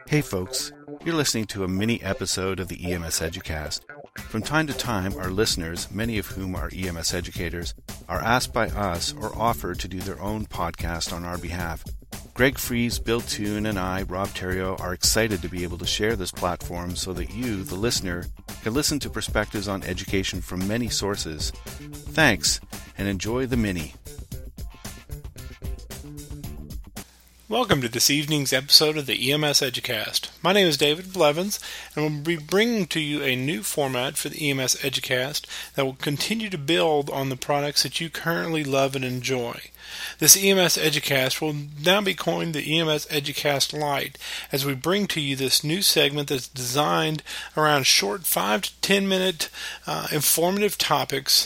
Hey folks, you're listening to a mini episode of the EMS Educast. From time to time, our listeners, many of whom are EMS educators, are asked by us or offered to do their own podcast on our behalf. Greg Fries, Bill Toon, and I, Rob Terrio, are excited to be able to share this platform so that you, the listener, can listen to perspectives on education from many sources. Thanks, and enjoy the mini. Welcome to this evening's episode of the EMS Educast. My name is David Blevins, and we'll be bringing to you a new format for the EMS Educast that will continue to build on the products that you currently love and enjoy. This EMS Educast will now be coined the EMS Educast Lite, as we bring to you this new segment that's designed around short 5 to 10 minute informative topics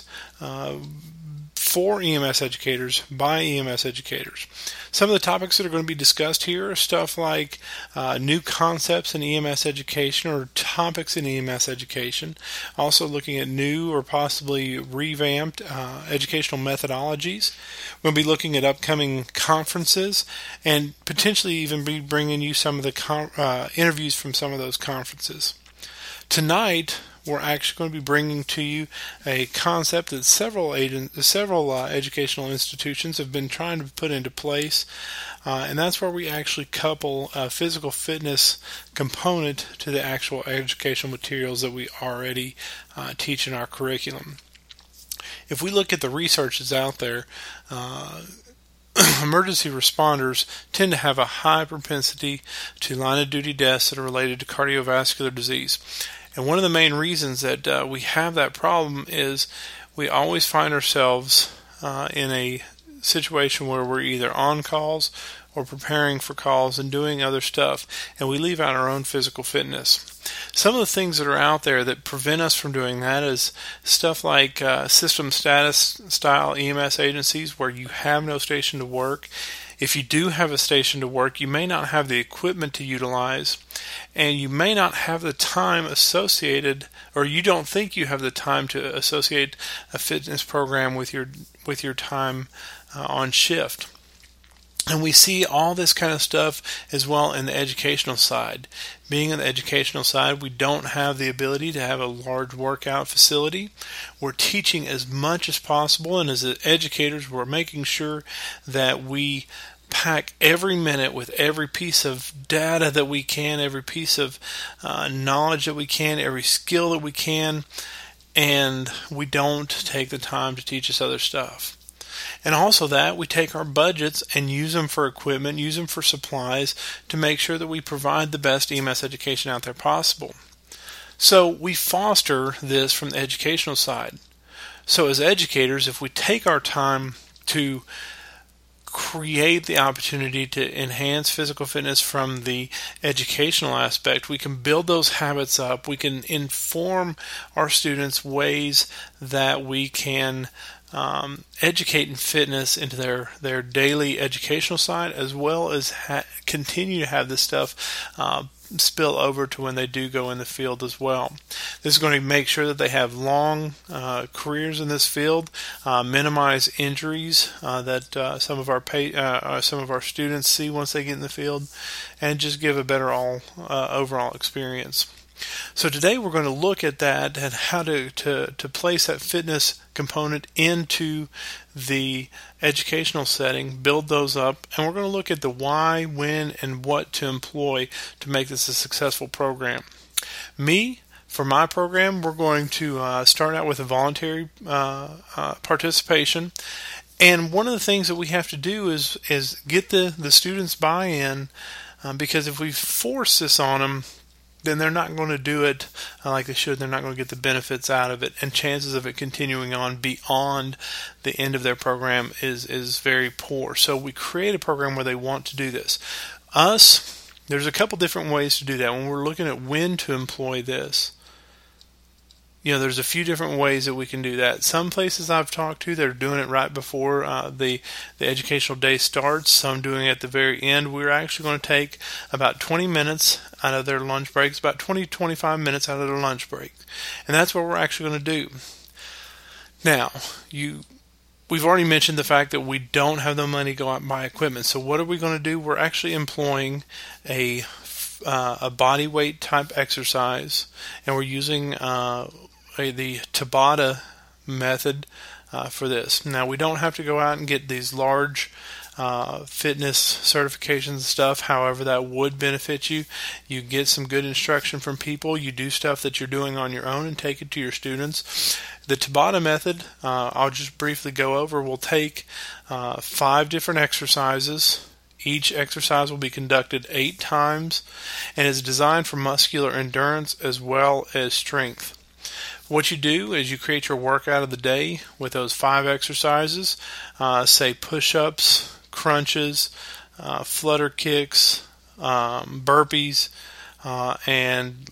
for EMS educators by EMS educators. Some of the topics that are going to be discussed here are stuff like new concepts in EMS education or topics in EMS education. Also looking at new or possibly revamped educational methodologies. We'll be looking at upcoming conferences and potentially even be bringing you some of the interviews from some of those conferences. Tonight, we're actually going to be bringing to you a concept that several educational institutions have been trying to put into place, and that's where we actually couple a physical fitness component to the actual educational materials that we already teach in our curriculum. If we look at the research that's out there, emergency responders tend to have a high propensity to line-of-duty deaths that are related to cardiovascular disease. And one of the main reasons that we have that problem is we always find ourselves in a situation where we're either on calls or preparing for calls and doing other stuff, and we leave out our own physical fitness. Some of the things that are out there that prevent us from doing that is stuff like system status style EMS agencies where you have no station to work. If you do have a station to work, you may not have the equipment to utilize, and you may not have the time associated, or you don't think you have the time to associate a fitness program with your time on shift. And we see all this kind of stuff as well in the educational side. Being on the educational side, we don't have the ability to have a large workout facility. We're teaching as much as possible, and as educators, we're making sure that we pack every minute with every piece of data that we can, every piece of knowledge that we can, every skill that we can, and we don't take the time to teach us other stuff. And also that we take our budgets and use them for equipment, use them for supplies to make sure that we provide the best EMS education out there possible. So we foster this from the educational side. So as educators, if we take our time to create the opportunity to enhance physical fitness from the educational aspect, we can build those habits up. We can inform our students ways that we can educate in fitness into their daily educational side, as well as continue to have this stuff spill over to when they do go in the field as well. This is going to make sure that they have long careers in this field, minimize injuries that some of our students see once they get in the field, and just give a better overall experience. So today we're going to look at that and how to place that fitness component into the educational setting, build those up, and we're going to look at the why, when, and what to employ to make this a successful program. For my program, we're going to start out with a voluntary participation. And one of the things that we have to do is get the students' buy-in, because if we force this on them, then they're not going to do it like they should. They're not going to get the benefits out of it, and chances of it continuing on beyond the end of their program is very poor. So we create a program where they want to do this. There's a couple different ways to do that. When we're looking at when to employ this, there's a few different ways that we can do that. Some places I've talked to, they're doing it right before the educational day starts. Some doing it at the very end. We're actually going to take about 20 minutes out of their lunch breaks, about 20-25 minutes out of their lunch break. And that's what we're actually going to do. Now, we've already mentioned the fact that we don't have the money to go out and buy equipment. So what are we going to do? We're actually employing a a body weight type exercise, and we're using the Tabata method for this. Now, we don't have to go out and get these large fitness certifications and stuff. However, that would benefit you. You get some good instruction from people. You do stuff that you're doing on your own and take it to your students. The Tabata method, I'll just briefly go over. We'll take 5 different exercises. Each exercise will be conducted 8 times and is designed for muscular endurance as well as strength. What you do is you create your workout of the day with those 5 exercises, say push-ups, crunches, flutter kicks, burpees, and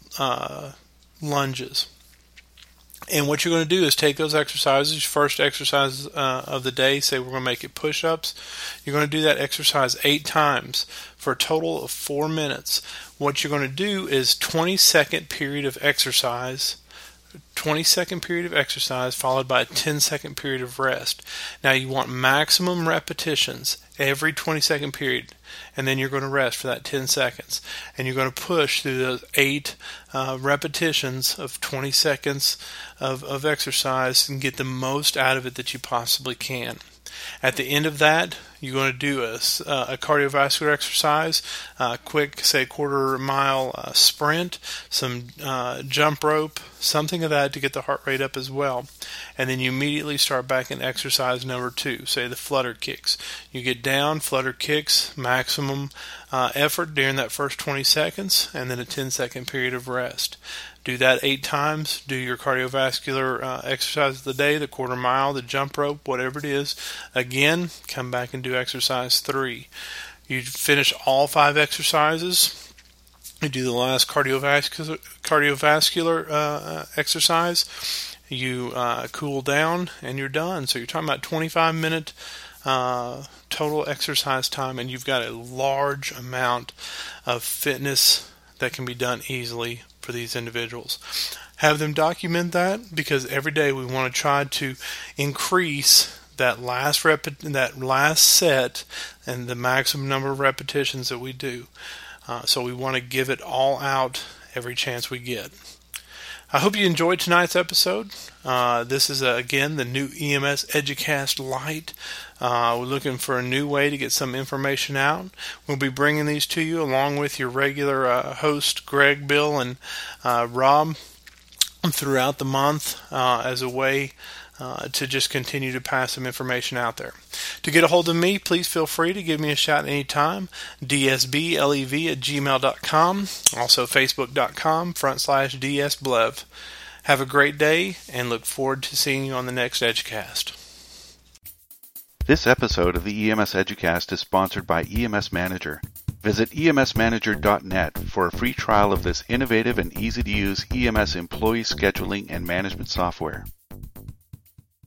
lunges. And what you're going to do is take those exercises, first exercise of the day, say we're going to make it push-ups. You're going to do that exercise 8 times for a total of 4 minutes. What you're going to do is 20-second period of exercise, 20-second period of exercise followed by a 10-second period of rest. Now you want maximum repetitions every 20-second period, and then you're going to rest for that 10 seconds. And you're going to push through those 8 repetitions of 20 seconds of exercise and get the most out of it that you possibly can. At the end of that, you're going to do a cardiovascular exercise, quick, say, quarter-mile sprint, some jump rope, something of that to get the heart rate up as well. And then you immediately start back in exercise number 2, say the flutter kicks. You get down, flutter kicks, maximum effort during that first 20 seconds, and then a 10-second period of rest. Do that 8 times. Do your cardiovascular exercise of the day, the quarter mile, the jump rope, whatever it is. Again, come back and do exercise 3. You finish all 5 exercises. You do the last cardiovascular exercise. You cool down, and you're done. So you're talking about 25-minute total exercise time, and you've got a large amount of fitness that can be done easily for these individuals. Have them document that, because every day we want to try to increase that last set and the maximum number of repetitions that we do. So we want to give it all out every chance we get. I hope you enjoyed tonight's episode. This is, again, the new EMS Educast Lite. We're looking for a new way to get some information out. We'll be bringing these to you along with your regular host, Greg, Bill, and Rob throughout the month as a way to just continue to pass some information out there. To get a hold of me, please feel free to give me a shout anytime. dsblev@gmail.com. Also facebook.com/dsblev. Have a great day, and look forward to seeing you on the next Educast. This episode of the EMS Educast is sponsored by EMS Manager. Visit emsmanager.net for a free trial of this innovative and easy-to-use EMS employee scheduling and management software.